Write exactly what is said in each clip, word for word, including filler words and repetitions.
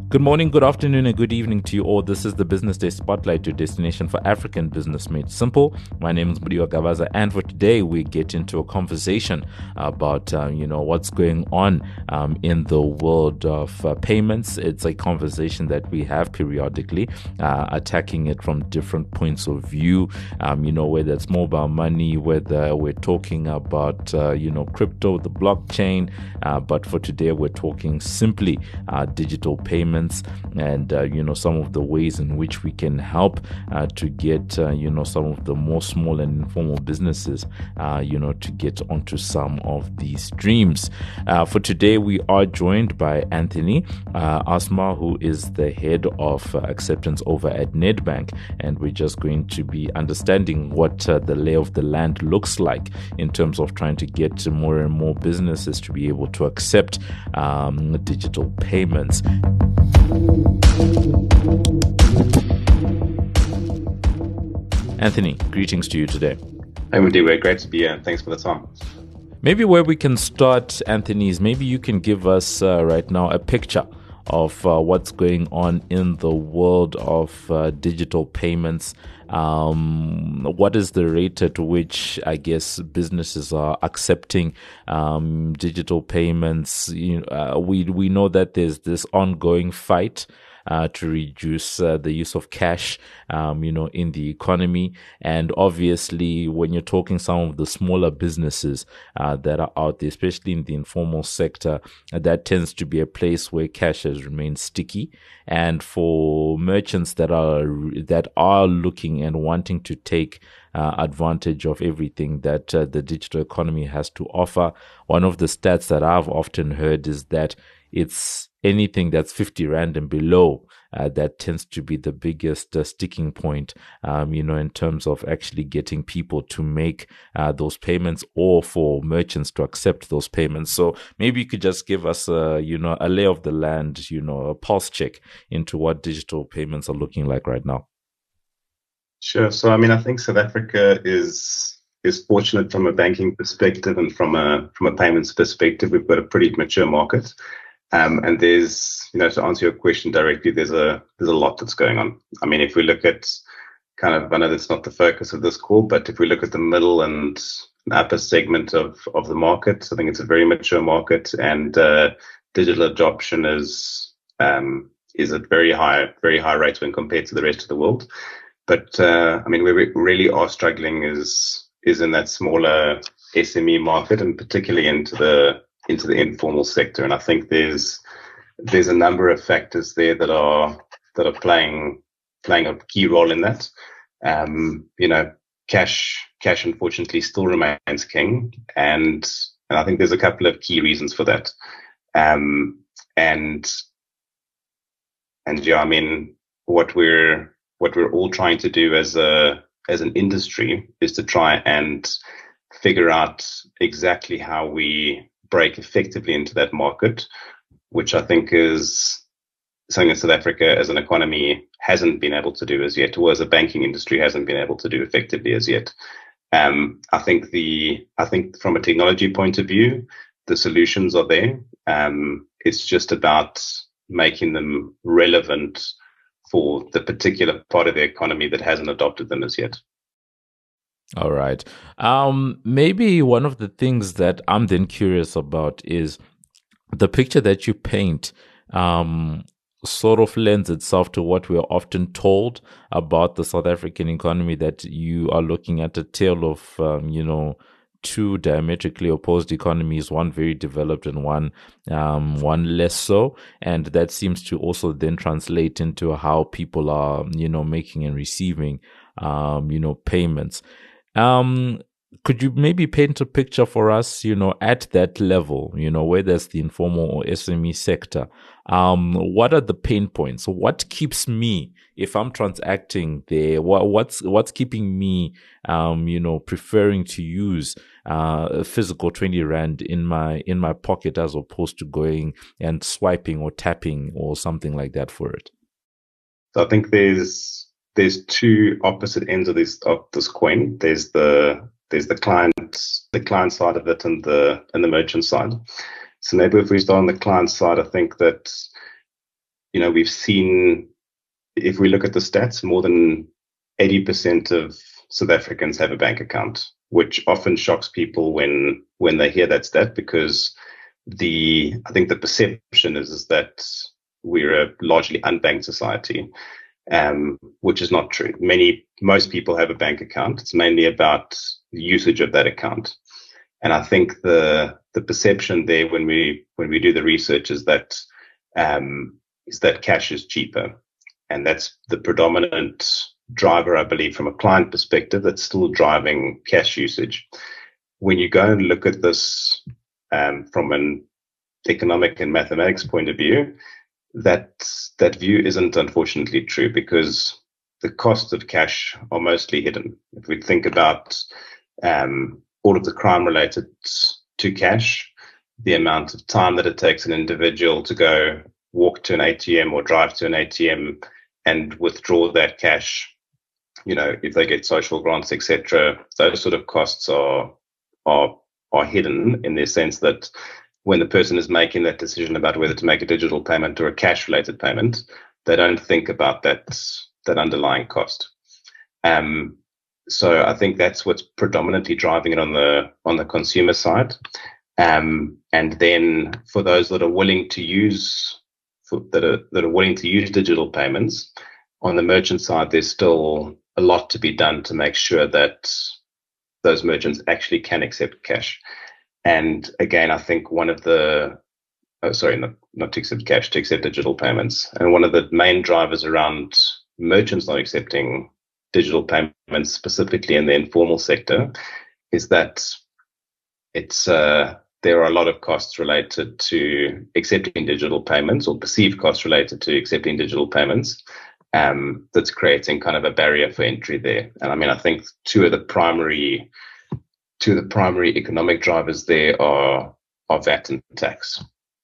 Good morning, good afternoon, and good evening to you all. This is the Business Day Spotlight, your destination for African business made simple. My name is Mudiwa Gavaza, and for today, we get into a conversation about, uh, you know, what's going on um, in the world of uh, payments. It's a conversation that we have periodically, uh, attacking it from different points of view, um, you know, whether it's mobile money, whether we're talking about, uh, you know, crypto, the blockchain. Uh, but for today, we're talking simply uh, digital payments. And uh, you know, some of the ways in which we can help uh, to get uh, you know, some of the more small and informal businesses uh, you know, to get onto some of these streams. Uh, for today, we are joined by Anthony uh, Asma, who is the head of uh, acceptance over at Nedbank, and we're just going to be understanding what uh, the lay of the land looks like in terms of trying to get to more and more businesses to be able to accept um, digital payments. Anthony, greetings to you today. Hey, Mudiwa, great to be here. Thanks for the time. Maybe where we can start, Anthony, is maybe you can give us uh, right now a picture of uh, what's going on in the world of uh, digital payments. Um, what is the rate at which, I guess, businesses are accepting um, digital payments? You know, uh, we we know that there's this ongoing fight Uh, to reduce uh, the use of cash, um, you know, in the economy. And obviously, when you're talking some of the smaller businesses uh, that are out there, especially in the informal sector, uh, that tends to be a place where cash has remained sticky. And for merchants that are that are looking and wanting to take uh, advantage of everything that uh, the digital economy has to offer, one of the stats that I've often heard is that it's anything that's fifty rand and below uh, that tends to be the biggest uh, sticking point, um, you know, in terms of actually getting people to make uh, those payments or for merchants to accept those payments. So maybe you could just give us, a, you know, a lay of the land, you know, a pulse check into what digital payments are looking like right now. Sure. So, I mean, I think South Africa is is fortunate from a banking perspective and from a from a payments perspective. We've got a pretty mature market. Um, and there's, you know, to answer your question directly, there's a there's a lot that's going on. I mean, if we look at kind of, I know that's not the focus of this call, but if we look at the middle and upper segment of, of the market, I think it's a very mature market, and uh, digital adoption is um, is at very high very high rates when compared to the rest of the world. But uh, I mean, where we really are struggling is is in that smaller S M E market, and particularly into the into the informal sector. And I think there's there's a number of factors there that are that are playing playing a key role in that. Um, you know, cash cash unfortunately still remains king, and and I think there's a couple of key reasons for that. Um, and and yeah, I mean, what we're what we're all trying to do as a as an industry is to try and figure out exactly how we break effectively into that market, which I think is something that South Africa as an economy hasn't been able to do as yet, or as a banking industry hasn't been able to do effectively as yet. Um, I think the I think from a technology point of view, the solutions are there. Um, it's just about making them relevant for the particular part of the economy that hasn't adopted them as yet. All right. Um, maybe one of the things that I'm then curious about is the picture that you paint um, sort of lends itself to what we're often told about the South African economy, that you are looking at a tale of, um, you know, two diametrically opposed economies, one very developed and one um, one less so. And that seems to also then translate into how people are, you know, making and receiving, um, you know, payments. Um, could you maybe paint a picture for us, you know, at that level, you know, whether it's the informal or S M E sector? Um, what are the pain points? What keeps me, if I'm transacting there, what, what's what's keeping me, um, you know, preferring to use uh, a physical twenty rand in my in my pocket as opposed to going and swiping or tapping or something like that for it? So I think there's there's two opposite ends of this of this coin. There's the there's the client the client side of it and the and the merchant side. So maybe if we start on the client side, I think that you know, we've seen, if we look at the stats, more than eighty percent of South Africans have a bank account, which often shocks people when when they hear that stat, because the I think the perception is, is that we're a largely unbanked society, um, which is not true. Many, most people have a bank account. It's mainly about the usage of that account. And I think the the perception there when we when we do the research is that um, is that cash is cheaper, and that's the predominant driver, I believe, from a client perspective, that's still driving cash usage. When you go and look at this um, from an economic and mathematics point of view, that that view isn't unfortunately true, because the costs of cash are mostly hidden. If we think about um, all of the crime related to cash, the amount of time that it takes an individual to go walk to an A T M or drive to an A T M and withdraw that cash, you know, if they get social grants, et cetera, those sort of costs are are are hidden, in the sense that when the person is making that decision about whether to make a digital payment or a cash-related payment, they don't think about that that underlying cost. Um, so I think that's what's predominantly driving it on the on the consumer side. Um, and then for those that are willing to use for, that are that are willing to use digital payments, on the merchant side, there's still a lot to be done to make sure that those merchants actually can accept cash. And again, I think one of the, oh, sorry, not, not to accept cash, to accept digital payments. And one of the main drivers around merchants not accepting digital payments, specifically in the informal sector, is that it's uh, there are a lot of costs related to accepting digital payments, or perceived costs related to accepting digital payments. Um, that's creating kind of a barrier for entry there. And I mean, I think two of the primary, two of the primary economic drivers there are, are V A T and tax.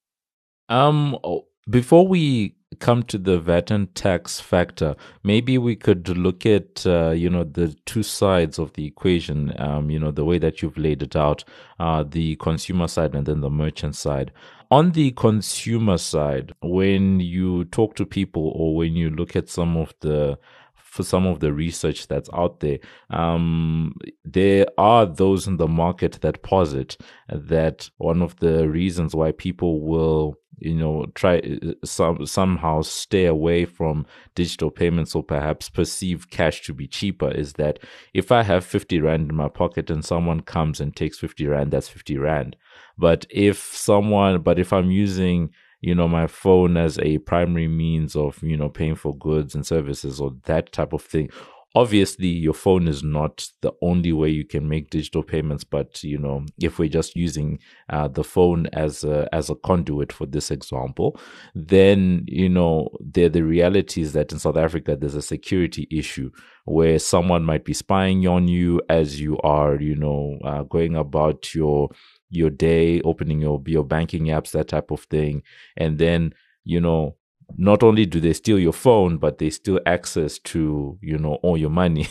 Um, before we come to the V A T and tax factor, maybe we could look at, uh, you know, the two sides of the equation, um, you know, the way that you've laid it out, uh, the consumer side and then the merchant side. On the consumer side, when you talk to people or when you look at some of the for some of the research that's out there, um, there are those in the market that posit that one of the reasons why people will, you know, try some somehow stay away from digital payments or perhaps perceive cash to be cheaper is that if I have fifty rand in my pocket and someone comes and takes fifty rand, that's fifty rand. But if someone, but if I'm using, you know, my phone as a primary means of, you know, paying for goods and services or that type of thing, obviously your phone is not the only way you can make digital payments. But, you know, if we're just using uh, the phone as a, as a conduit for this example, then, you know, the, the reality is that in South Africa, there's a security issue where someone might be spying on you as you are, you know, uh, going about your your day, opening your your banking apps, that type of thing. And then, you know, not only do they steal your phone, but they steal access to, you know, all your money.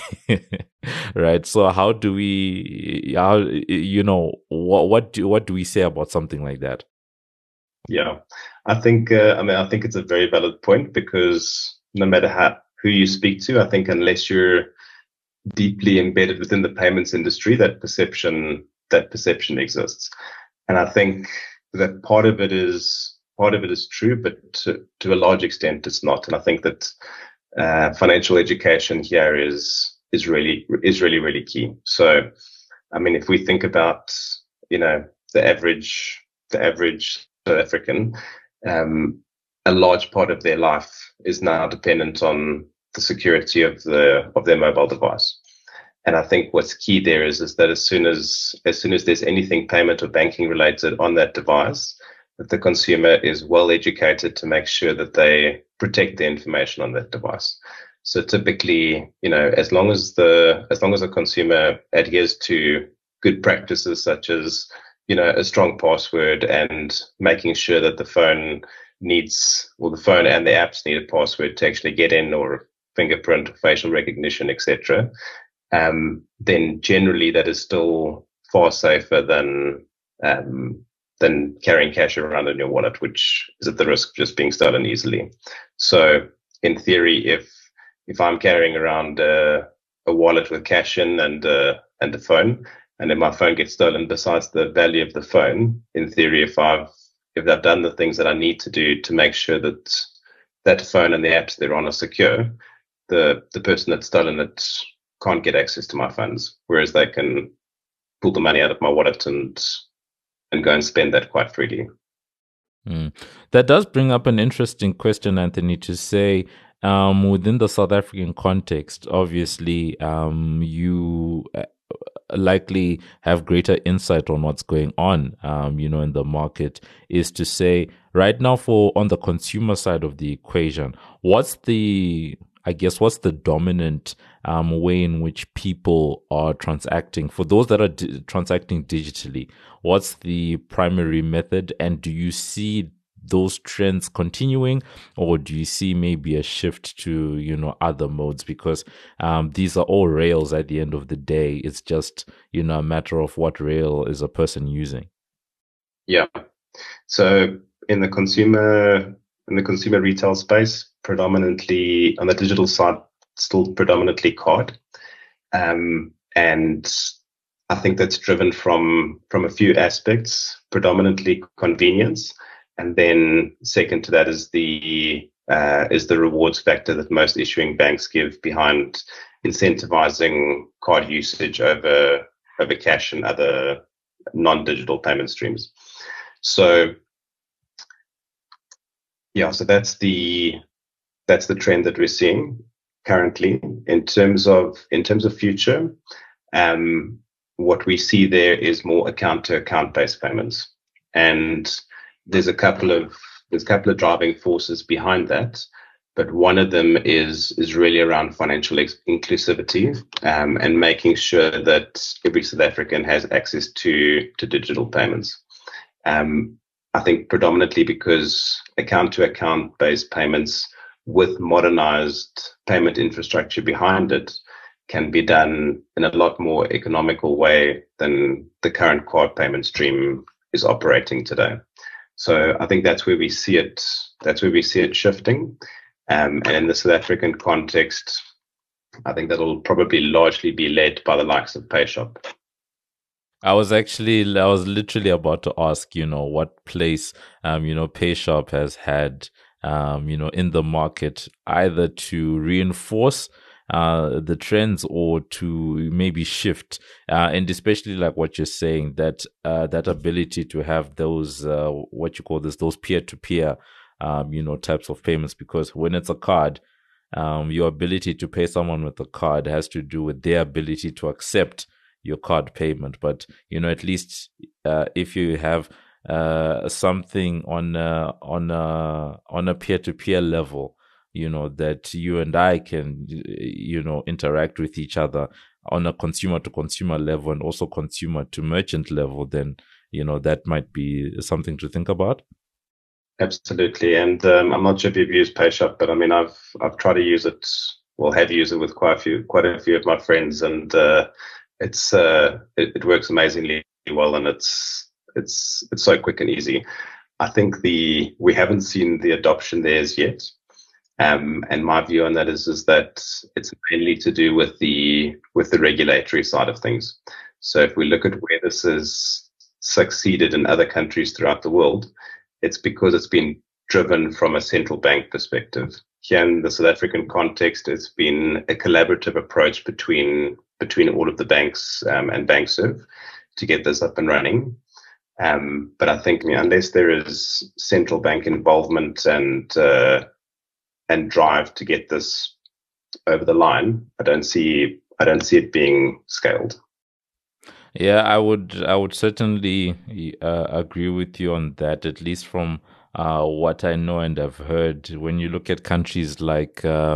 Right? So how do we, how, you know, what what do what do we say about something like that? Yeah, I think uh, I mean I think it's a very valid point, because no matter how who you speak to, I think unless you're deeply embedded within the payments industry, that perception that perception exists. And I think that part of it is part of it is true, but to, to a large extent it's not. And I think that uh, financial education here is is really is really really key. So, I mean, if we think about, you know, the average the average South African, um, a large part of their life is now dependent on the security of the of their mobile device. And I think what's key there is, is that as soon as as soon as there's anything payment or banking related on that device, that the consumer is well educated to make sure that they protect the information on that device. So typically, you know, as long as the as long as the consumer adheres to good practices such as, you know, a strong password and making sure that the phone needs, well, the phone and the apps need a password to actually get in, or fingerprint, or facial recognition, et cetera. Um, then generally that is still far safer than um, than carrying cash around in your wallet, which is at the risk of just being stolen easily. So in theory, if if I'm carrying around uh, a wallet with cash in and uh, and a phone, and then my phone gets stolen, besides the value of the phone, in theory, if I've if I've done the things that I need to do to make sure that that phone and the apps they're on are secure, the the person that's stolen it can't get access to my funds, whereas they can pull the money out of my wallet and and go and spend that quite freely. Mm. That does bring up an interesting question, Anthony, to say um, within the South African context, obviously, um, you uh, likely have greater insight on what's going on, um, you know, in the market, is to say right now for on the consumer side of the equation, what's the I guess what's the dominant um, way in which people are transacting? For those that are di- transacting digitally, what's the primary method? And do you see those trends continuing, or do you see maybe a shift to, you know, other modes? Because um, these are all rails at the end of the day. It's just, you know, a matter of what rail is a person using. Yeah. So in the consumer in the consumer retail space, predominantly on the digital side, still predominantly card. Um, and I think that's driven from from a few aspects, predominantly convenience. And then second to that is the uh, is the rewards factor that most issuing banks give behind incentivizing card usage over over cash and other non-digital payment streams. So yeah, so that's the that's the trend that we're seeing currently. In terms of in terms of future, um, what we see there is more account to account based payments, and there's a couple of there's a couple of driving forces behind that. But one of them is is really around financial ex- inclusivity um, and making sure that every South African has access to to digital payments. Um, I think predominantly because account to account based payments with modernized payment infrastructure behind it can be done in a lot more economical way than the current card payment stream is operating today. So I think that's where we see it. That's where we see it shifting. Um, and in the South African context, I think that'll probably largely be led by the likes of PayShop. I was actually, I was literally about to ask, you know, what place, um, you know, PayShop has had, um, you know, in the market, either to reinforce uh, the trends or to maybe shift, uh, and especially like what you're saying, that uh, that ability to have those, uh, what you call this, those peer-to-peer, um, you know, types of payments, because when it's a card, um, your ability to pay someone with a card has to do with their ability to accept your card payment. But, you know, at least uh, if you have uh, something on a, on a, on a peer-to-peer level, you know, that you and I can, you know, interact with each other on a consumer to consumer level and also consumer to merchant level, then, you know, that might be something to think about. Absolutely. And um, I'm not sure if you've used PayShop, but I mean, I've, I've tried to use it, well, have used it with quite a few, quite a few of my friends, and uh, It's uh, it, it works amazingly well, and it's it's it's so quick and easy. I think the we haven't seen the adoption there as yet, um, and my view on that is is that it's mainly to do with the with the regulatory side of things. So if we look at where this has succeeded in other countries throughout the world, it's because it's been driven from a central bank perspective. Here in the South African context, it's been a collaborative approach between between all of the banks um, and BankServe to get this up and running. Um, but I think, I mean, unless there is central bank involvement and uh, and drive to get this over the line, I don't see I don't see it being scaled. Yeah, I would I would certainly uh, agree with you on that, at least from uh, what I know and I've heard. When you look at countries like uh,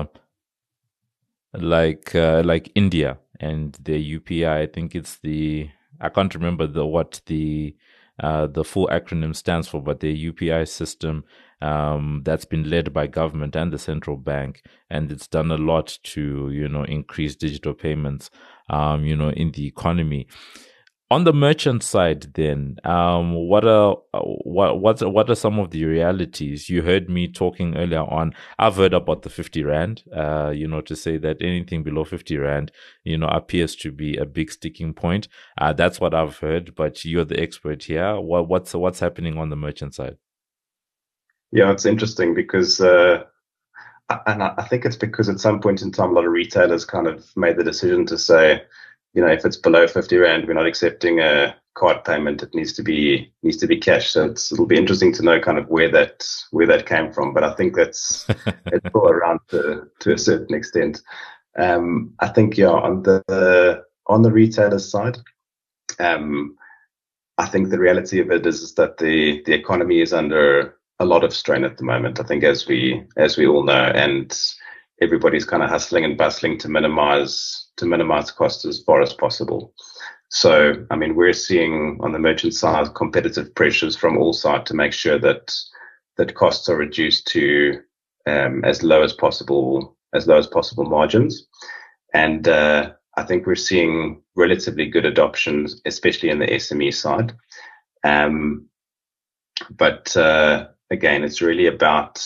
like uh, like India and their U P I, I think it's the I can't remember the what the uh, the full acronym stands for, but their U P I system um, that's been led by government and the central bank, and it's done a lot to, you know, increase digital payments, um, you know, in the economy. On the merchant side, then, um, what are what what what are some of the realities? You heard me talking earlier on. I've heard about the fifty rand. Uh, you know, to say that anything below fifty rand, you know, appears to be a big sticking point. Uh, that's what I've heard. But you're the expert here. What what's what's happening on the merchant side? Yeah, it's interesting because, uh, and I think it's because at some point in time, a lot of retailers kind of made the decision to say, you know, if it's below fifty rand, we're not accepting a card payment. It needs to be needs to be cash. So it's, it'll be interesting to know kind of where that where that came from. But I think that's it's all around to to a certain extent. Um, I think yeah, on the on the retailer side, um, I think the reality of it is, is that the the economy is under a lot of strain at the moment. I think as we as we all know, and everybody's kind of hustling and bustling to minimize to minimize costs as far as possible. So, I mean, we're seeing on the merchant side competitive pressures from all sides to make sure that that costs are reduced to um, as low as possible, as low as possible margins. And uh, I think we're seeing relatively good adoptions, especially in the S M E side. Um, but uh, again, it's really about,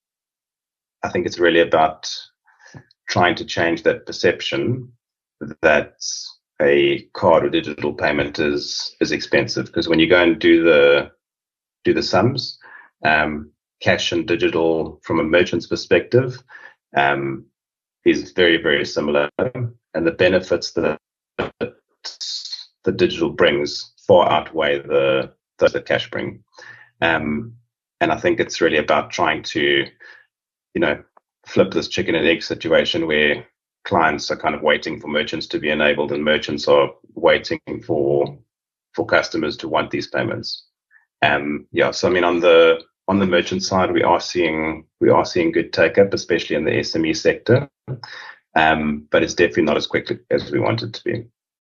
I think it's really about trying to change that perception that a card or digital payment is is expensive. Because when you go and do the do the sums, um, cash and digital from a merchant's perspective um, is very, very similar, and the benefits that the digital brings far outweigh the the, the cash bring. Um, and I think it's really about trying to, you know, flip this chicken and egg situation where clients are kind of waiting for merchants to be enabled, and merchants are waiting for for customers to want these payments. Um, yeah, so I mean, on the on the merchant side, we are seeing we are seeing good take up, especially in the S M E sector, um, but it's definitely not as quickly as we want it to be.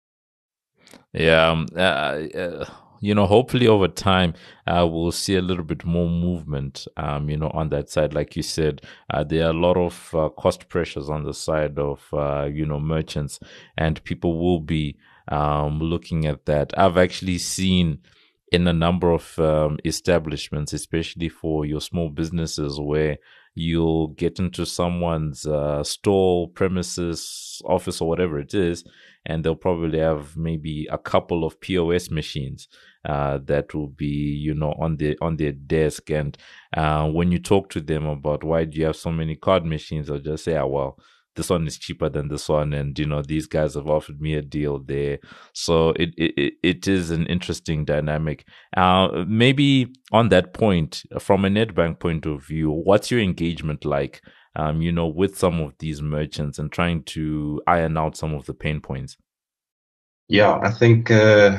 Yeah, um, uh, uh, you know, hopefully over time, uh, we'll see a little bit more movement, um, you know, on that side. Like you said, uh, there are a lot of uh, cost pressures on the side of, uh, you know, merchants, and people will be um, looking at that. I've actually seen in a number of um, establishments, especially for your small businesses, where you'll get into someone's uh, store, premises, office, or whatever it is, and they'll probably have maybe a couple of P O S machines uh, that will be, you know, on the on their desk. And uh, when you talk to them about why do you have so many card machines, they'll just say, "Ah, well, this one is cheaper than this one, and you know, these guys have offered me a deal there." So it it it is an interesting dynamic. Uh, maybe on that point, from a Nedbank point of view, what's your engagement like? Um, you know, with some of these merchants and trying to iron out some of the pain points? Yeah, I think uh,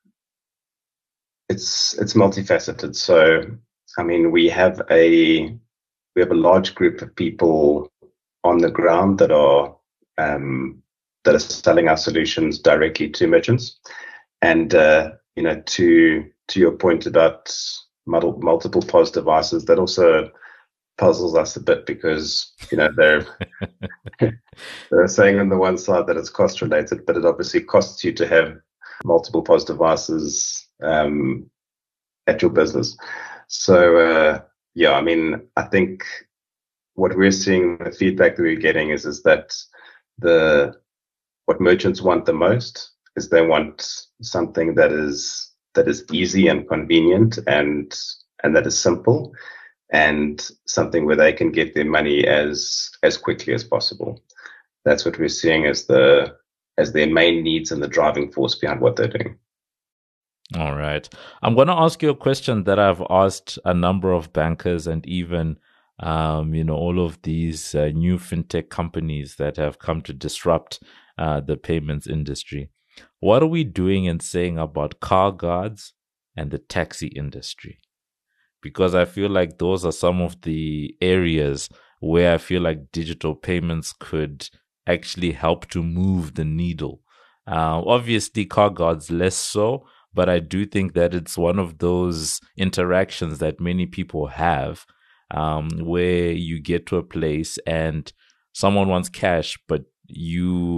it's it's multifaceted. So, I mean, we have a we have a large group of people on the ground that are um, that are selling our solutions directly to merchants, and uh, you know, to to your point about multiple, multiple P O S devices, that also puzzles us a bit, because you know they're they're saying on the one side that it's cost related, but it obviously costs you to have multiple P O S devices um, at your business. So uh, yeah, I mean, I think what we're seeing, the feedback that we're getting is is that the what merchants want the most is they want something that is that is easy and convenient, and and that is simple, and something where they can get their money as as quickly as possible. That's what we're seeing as the as their main needs and the driving force behind what they're doing. All right. I'm going to ask you a question that I've asked a number of bankers, and even um, you know, all of these uh, new fintech companies that have come to disrupt uh, the payments industry. What are we doing and saying about car guards and the taxi industry? Because I feel like those are some of the areas where I feel like digital payments could actually help to move the needle. Uh, obviously, car guards less so, but I do think that it's one of those interactions that many people have, um, where you get to a place and someone wants cash, but you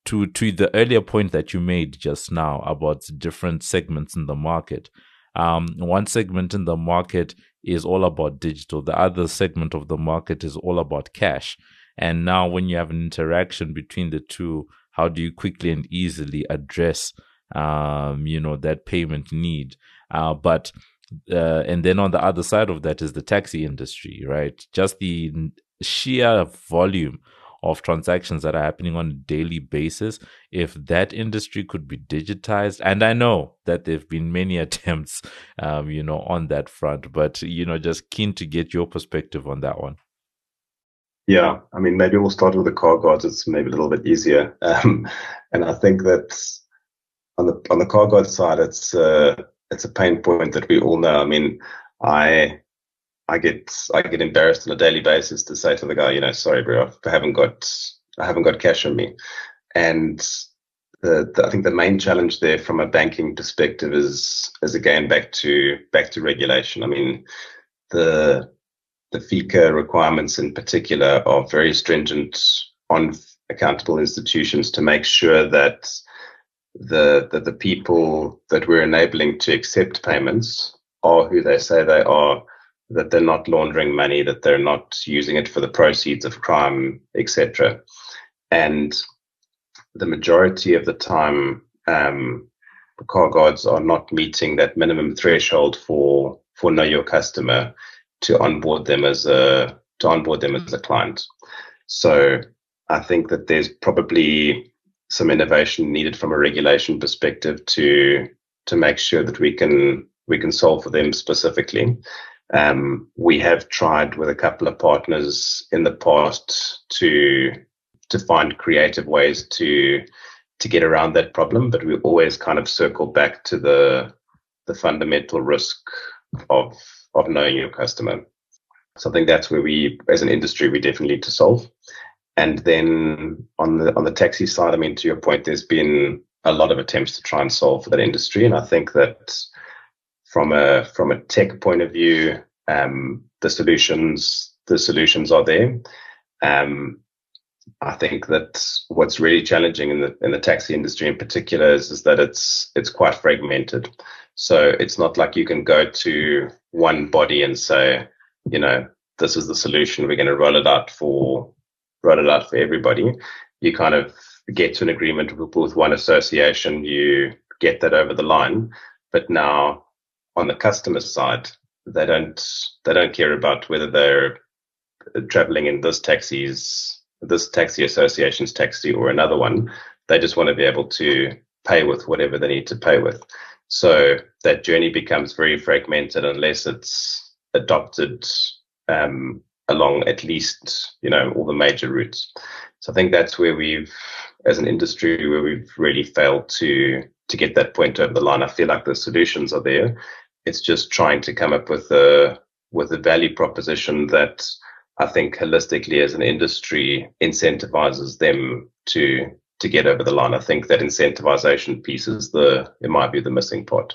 to to the earlier point that you made just now about different segments in the market. Um, one segment in the market is all about digital. The other segment of the market is all about cash. And now when you have an interaction between the two, how do you quickly and easily address, um, you know, that payment need? Uh, but, uh, and then on the other side of that is the taxi industry, right? Just the sheer volume of transactions that are happening on a daily basis. If that industry could be digitized, and I know that there have been many attempts, um, you know, on that front, but, you know, just keen to get your perspective on that one. Yeah, I mean, maybe we'll start with the car guards. It's maybe a little bit easier. Um, and I think that on the on the car guard side, it's uh, it's a pain point that we all know. I mean, I I get I get embarrassed on a daily basis to say to the guy, you know, sorry, bro, I haven't got I haven't got cash on me. And the, the I think the main challenge there from a banking perspective is is again back to back to regulation. I mean, the the FICA requirements in particular are very stringent on accountable institutions to make sure that the, that the people that we're enabling to accept payments are who they say they are, that they're not laundering money, that they're not using it for the proceeds of crime, et cetera. And the majority of the time, um, the car guards are not meeting that minimum threshold for for know your customer to onboard them as a to onboard them as a client. So I think that there's probably some innovation needed from a regulation perspective to to make sure that we can we can solve for them specifically. Um, we have tried with a couple of partners in the past to to find creative ways to to get around that problem, but we always kind of circle back to the the fundamental risk of of knowing your customer. So I think that's where we, as an industry, we definitely need to solve. And then on the on the taxi side, I mean, to your point, there's been a lot of attempts to try and solve for that industry, and I think that from a from a tech point of view, um, the solutions the solutions are there. Um, I think that what's really challenging in the in the taxi industry in particular is, is that it's it's quite fragmented. So it's not like you can go to one body and say, you know, this is the solution. We're going to roll it out for roll it out for everybody. You kind of get to an agreement with, with one association. You get that over the line, but now on the customer side, they don't they don't care about whether they're traveling in this taxi's this taxi association's taxi or another one. They just want to be able to pay with whatever they need to pay with. So that journey becomes very fragmented unless it's adopted um, along at least, you know, all the major routes. So I think that's where we've, as an industry, where we've really failed to to get that point over the line. I feel like the solutions are there. It's just trying to come up with a with a value proposition that I think holistically as an industry incentivizes them to to get over the line. I think that incentivization piece is the, it might be the missing part.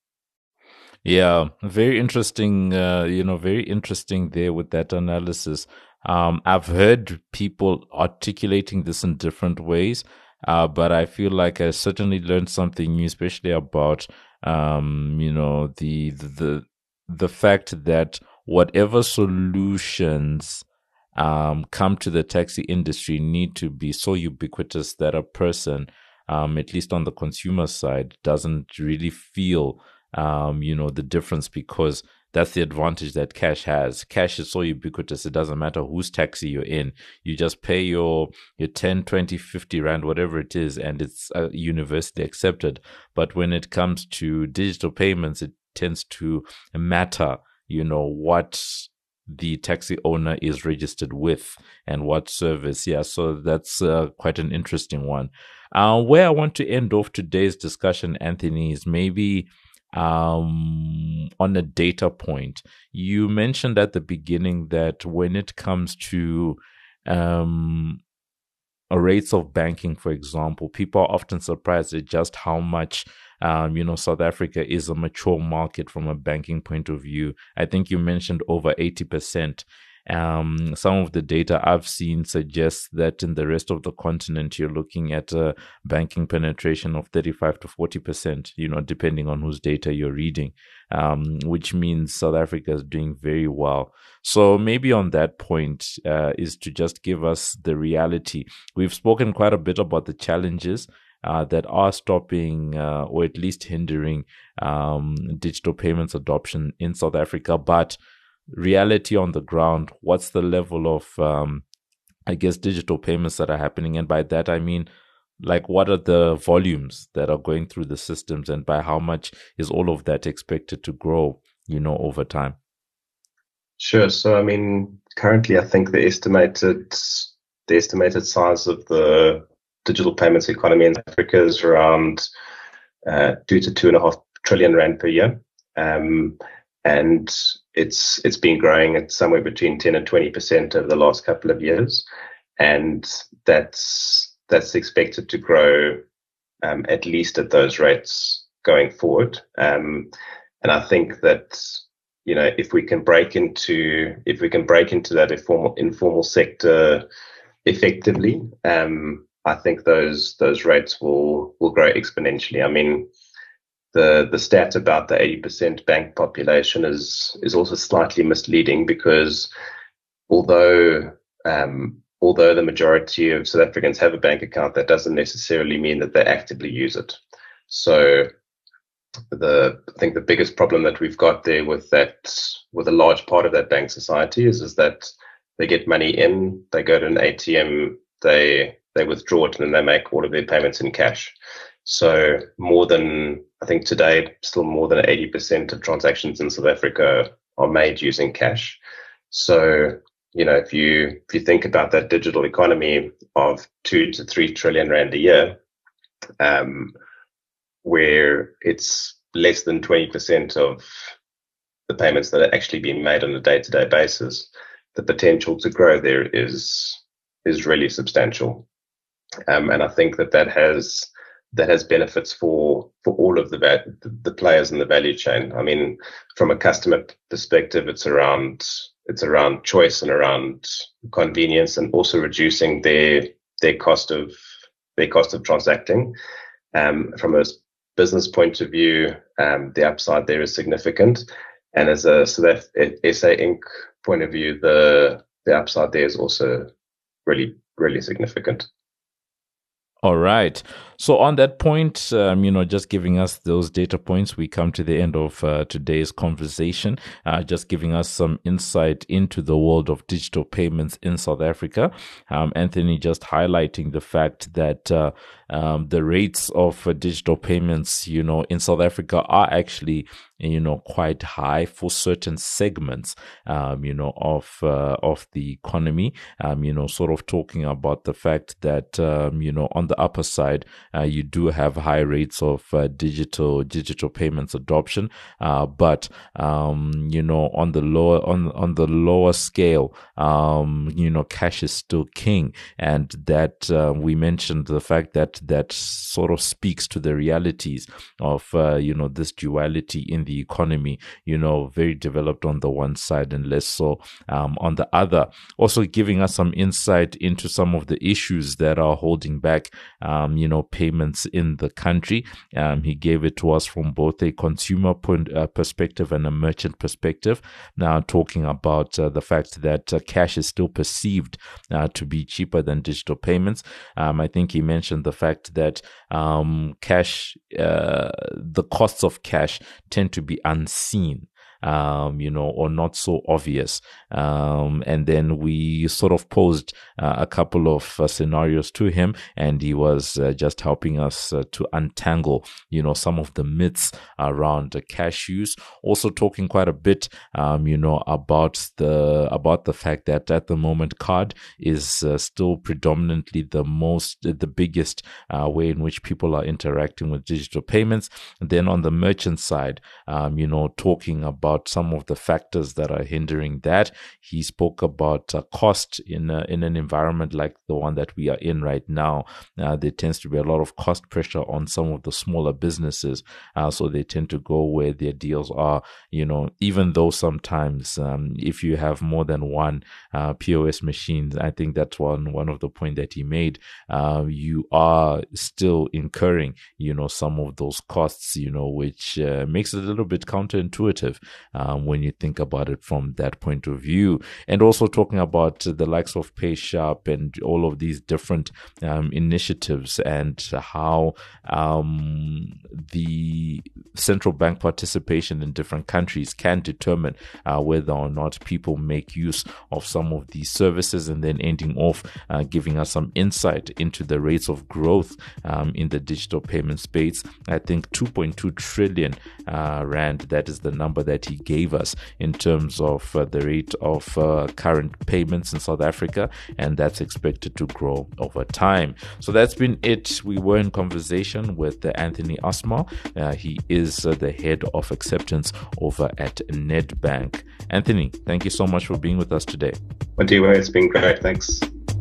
Yeah, very interesting, uh, you know, very interesting there with that analysis. Um, I've heard people articulating this in different ways, uh, but I feel like I certainly learned something new, especially about, um, you know, the, the, the fact that whatever solutions um, come to the taxi industry need to be so ubiquitous that a person, um, at least on the consumer side, doesn't really feel, um, you know, the difference, because that's the advantage that cash has. Cash is so ubiquitous. It doesn't matter whose taxi you're in. You just pay your, your ten, twenty, fifty rand, whatever it is, and it's uh, universally accepted. But when it comes to digital payments, it tends to matter, you know, what the taxi owner is registered with and what service. Yeah, so that's uh, quite an interesting one. Uh, where I want to end off today's discussion, Anthony, is maybe um, on a data point. You mentioned at the beginning that when it comes to um, rates of banking, for example, people are often surprised at just how much Um, you know, South Africa is a mature market from a banking point of view. I think you mentioned over eighty percent. Um, some of the data I've seen suggests that in the rest of the continent, you're looking at a banking penetration of thirty-five to forty percent, you know, depending on whose data you're reading, um, which means South Africa is doing very well. So maybe on that point uh, is to just give us the reality. We've spoken quite a bit about the challenges uh, that are stopping uh, or at least hindering um, digital payments adoption in South Africa, but reality on the ground, what's the level of, um, I guess, digital payments that are happening? And by that, I mean, like, what are the volumes that are going through the systems, and by how much is all of that expected to grow, you know, over time? Sure. So, I mean, currently, I think the estimated the estimated size of the digital payments economy in Africa is around uh, two to two and a half trillion rand per year, um, and it's it's been growing at somewhere between ten and twenty percent over the last couple of years, and that's that's expected to grow um, at least at those rates going forward. Um, and I think that, you know, if we can break into if we can break into that informal informal sector effectively, um, I think those those rates will will grow exponentially. I mean, the the stat about the eighty percent bank population is is also slightly misleading, because although um, although the majority of South Africans have a bank account, that doesn't necessarily mean that they actively use it. So the I think the biggest problem that we've got there with that, with a large part of that bank society, is is that they get money in, they go to an A T M, they they withdraw it, and then they make all of their payments in cash. So more than, I think today, still more than eighty percent of transactions in South Africa are made using cash. So, you know, if you if you think about that digital economy of two to three trillion rand a year, um, where it's less than twenty percent of the payments that are actually being made on a day-to-day basis, the potential to grow there is is really substantial. Um, and I think that that has that has benefits for for all of the va- the players in the value chain. I mean, from a customer perspective, it's around it's around choice and around convenience, and also reducing their their cost of their cost of transacting. Um, from a business point of view, um, the upside there is significant, and as a so that S A Incorporated point of view, the the upside there is also really really significant. All right. So on that point, um, you know, just giving us those data points, we come to the end of uh, today's conversation, uh, just giving us some insight into the world of digital payments in South Africa. Um, Anthony just highlighting the fact that uh, um, the rates of uh, digital payments, you know, in South Africa are actually, you know, quite high for certain segments, um, you know, of uh, of the economy. Um, you know, sort of talking about the fact that, um, you know, on the upper side, uh, you do have high rates of uh, digital digital payments adoption, uh, but um, you know, on the lower on on the lower scale, um, you know, cash is still king, and that uh, we mentioned the fact that that sort of speaks to the realities of uh, you know, this duality in the economy, you know, very developed on the one side and less so um, on the other. Also giving us some insight into some of the issues that are holding back, um, you know, payments in the country. Um, he gave it to us from both a consumer point, uh, perspective and a merchant perspective. Now talking about uh, the fact that uh, cash is still perceived uh, to be cheaper than digital payments. Um, I think he mentioned the fact that um, cash, uh, the costs of cash tend to be unseen, um, you know, or not so obvious. Um, and then we sort of posed uh, a couple of uh, scenarios to him, and he was uh, just helping us uh, to untangle, you know, some of the myths around uh, cash use. Also talking quite a bit, um, you know, about the about the fact that at the moment card is uh, still predominantly the most, the biggest uh, way in which people are interacting with digital payments. And then on the merchant side, um, you know, talking about about some of the factors that are hindering that. He spoke about uh, cost in a, in an environment like the one that we are in right now. Uh, there tends to be a lot of cost pressure on some of the smaller businesses, uh, so they tend to go where their deals are. You know, even though sometimes um, if you have more than one uh, P O S machine, I think that's one one of the point that he made. Uh, you are still incurring, you know, some of those costs, you know, which uh, makes it a little bit counterintuitive um, when you think about it from that point of view. And also talking about the likes of PaySharp and all of these different um, initiatives and how um, the central bank participation in different countries can determine uh, whether or not people make use of some of these services, and then ending off uh, giving us some insight into the rates of growth um, in the digital payment space. I think two point two trillion uh, rand, that is the number that he gave us in terms of uh, the rate of uh, current payments in South Africa, and that's expected to grow over time. So that's been it. We were in conversation with uh, Anthony Asma. Uh, he is uh, the head of acceptance over at Nedbank. Anthony, thank you so much for being with us today. Madiba, it's been great. Thanks.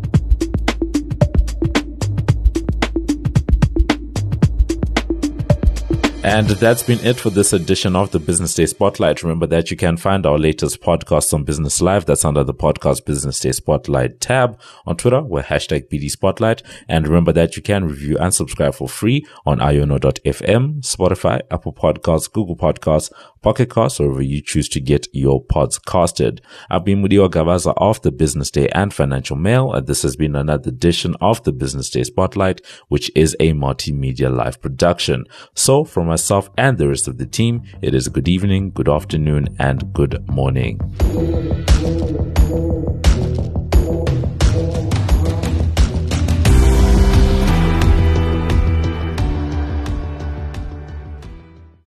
And that's been it for this edition of the Business Day Spotlight. Remember that you can find our latest podcasts on Business Live. That's under the podcast Business Day Spotlight tab. On Twitter, we're hashtag B D Spotlight. And remember that you can review and subscribe for free on iono dot f m, Spotify, Apple Podcasts, Google Podcasts, Pocket Casts, or wherever you choose to get your pods casted. I've been Mudiwa Gavaza of the Business Day and Financial Mail, and this has been another edition of the Business Day Spotlight, which is a multimedia live production. So from myself and the rest of the team, it is good evening, good afternoon, and good morning.